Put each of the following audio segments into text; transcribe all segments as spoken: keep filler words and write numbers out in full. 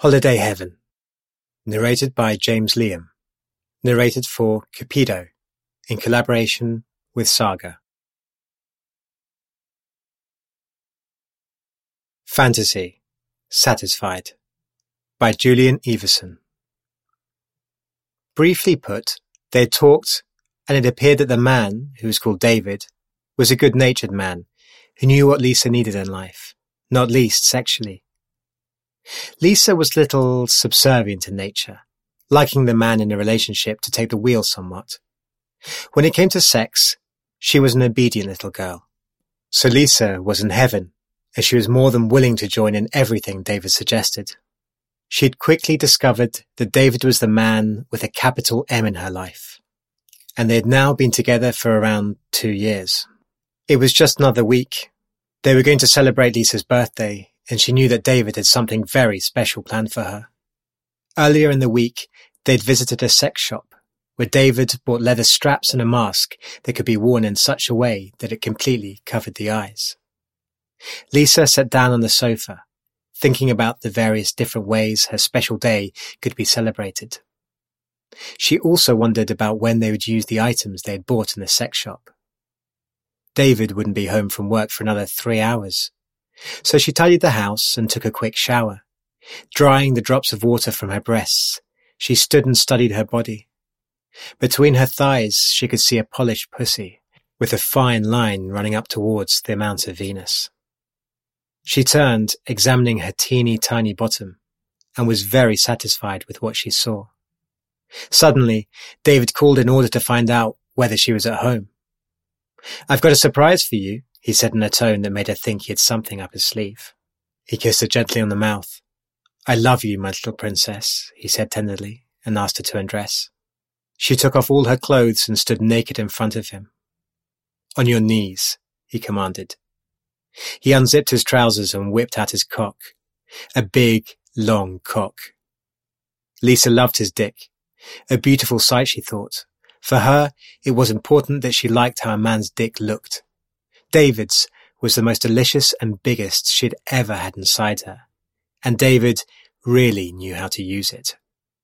Holiday Heaven. Narrated by James Liam. Narrated for Cupido, in collaboration with Saga. Fantasy. Satisfied. By Julian Everson. Briefly put, they had talked, and it appeared that the man, who was called David, was a good-natured man who knew what Lisa needed in life, not least sexually. Lisa was a little subservient in nature, liking the man in a relationship to take the wheel somewhat. When it came to sex, she was an obedient little girl. So Lisa was in heaven, as she was more than willing to join in everything David suggested. She had quickly discovered that David was the man with a capital M in her life, and they had now been together for around two years. It was just another week. They were going to celebrate Lisa's birthday, and she knew that David had something very special planned for her. Earlier in the week, they'd visited a sex shop, where David bought leather straps and a mask that could be worn in such a way that it completely covered the eyes. Lisa sat down on the sofa, thinking about the various different ways her special day could be celebrated. She also wondered about when they would use the items they had bought in the sex shop. David wouldn't be home from work for another three hours, so she tidied the house and took a quick shower. Drying the drops of water from her breasts, she stood and studied her body. Between her thighs she could see a polished pussy, with a fine line running up towards the amount of Venus. She turned, examining her teeny tiny bottom, and was very satisfied with what she saw. Suddenly, David called in order to find out whether she was at home. "I've got a surprise for you," he said in a tone that made her think he had something up his sleeve. He kissed her gently on the mouth. "I love you, my little princess," he said tenderly, and asked her to undress. She took off all her clothes and stood naked in front of him. "On your knees," he commanded. He unzipped his trousers and whipped out his cock. A big, long cock. Lisa loved his dick. A beautiful sight, she thought. For her, it was important that she liked how a man's dick looked. David's was the most delicious and biggest she'd ever had inside her, and David really knew how to use it.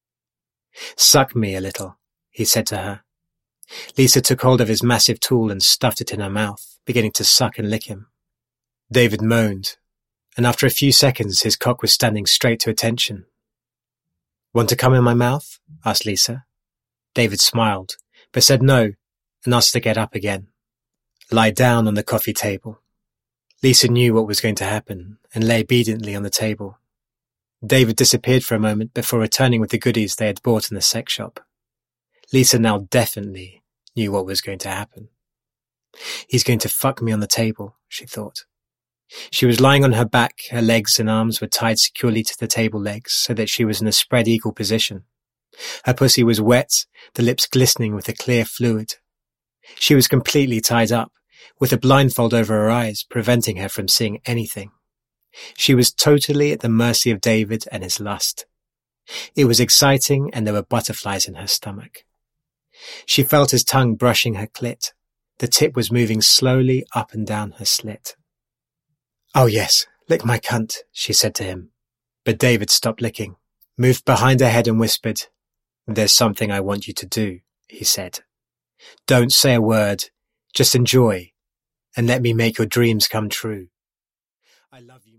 "Suck me a little," he said to her. Lisa took hold of his massive tool and stuffed it in her mouth, beginning to suck and lick him. David moaned, and after a few seconds his cock was standing straight to attention. "Want to come in my mouth?" asked Lisa. David smiled, but said no, and asked her to get up again. "Lie down on the coffee table." Lisa knew what was going to happen, and lay obediently on the table. David disappeared for a moment before returning with the goodies they had bought in the sex shop. Lisa now definitely knew what was going to happen. "He's going to fuck me on the table," she thought. She was lying on her back, her legs and arms were tied securely to the table legs so that she was in a spread eagle position. Her pussy was wet, the lips glistening with a clear fluid. She was completely tied up, with a blindfold over her eyes, preventing her from seeing anything. She was totally at the mercy of David and his lust. It was exciting, and there were butterflies in her stomach. She felt his tongue brushing her clit. The tip was moving slowly up and down her slit. "Oh yes, lick my cunt," she said to him. But David stopped licking, moved behind her head and whispered, "There's something I want you to do," he said. "Don't say a word, just enjoy, and let me make your dreams come true. I love you."